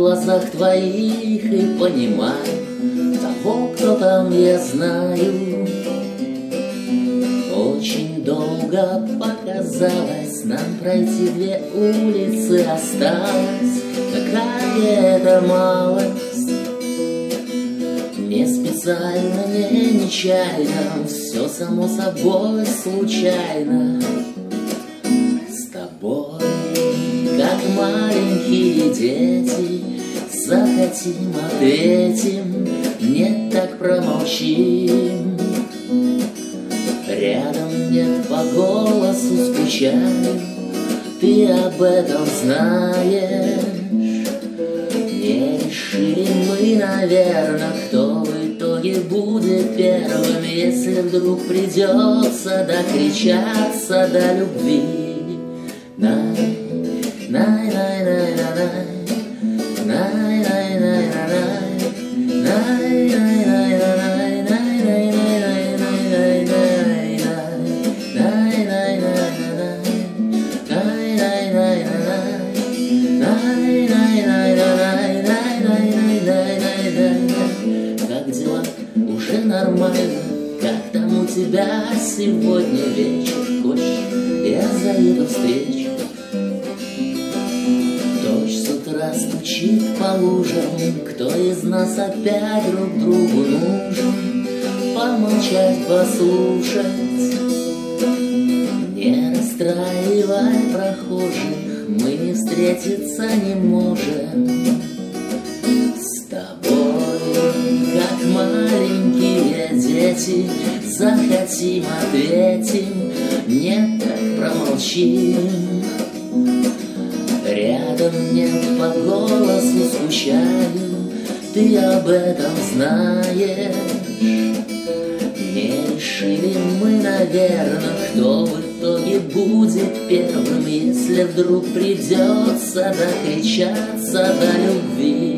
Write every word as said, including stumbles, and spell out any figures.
глазах твоих и понимаю того, кто там, я знаю. Очень долго показалось нам пройти две улицы, осталось какая это малость. Не специально, не нечаянно, все само собой случайно. С тобой, как маленькие дети, захотим, ответим, нет, так промолчим. Рядом нет, по голосу скучаю, ты об этом знаешь. Не решили мы, наверное, кто в итоге будет первым, если вдруг придется докричаться до любви. Най, най, най, най, най, най, най, най, най, най, най, най, най, най, как дела? Уже нормально. Как там у тебя сегодня вечер? Хочешь, я заеду встреч? Дождь с утра стучит по лужам. Кто из нас опять друг другу нужен? Помолчать, послушать. Не расстраивай прохожих, мы не встретиться не можем. С тобой, как маленькие дети, захотим, ответим, нет, так промолчим. Рядом нет, по голосу скучаю, ты об этом знаешь. Не решили мы, наверное, кто в итоге будет первым, если вдруг придется докричаться до любви.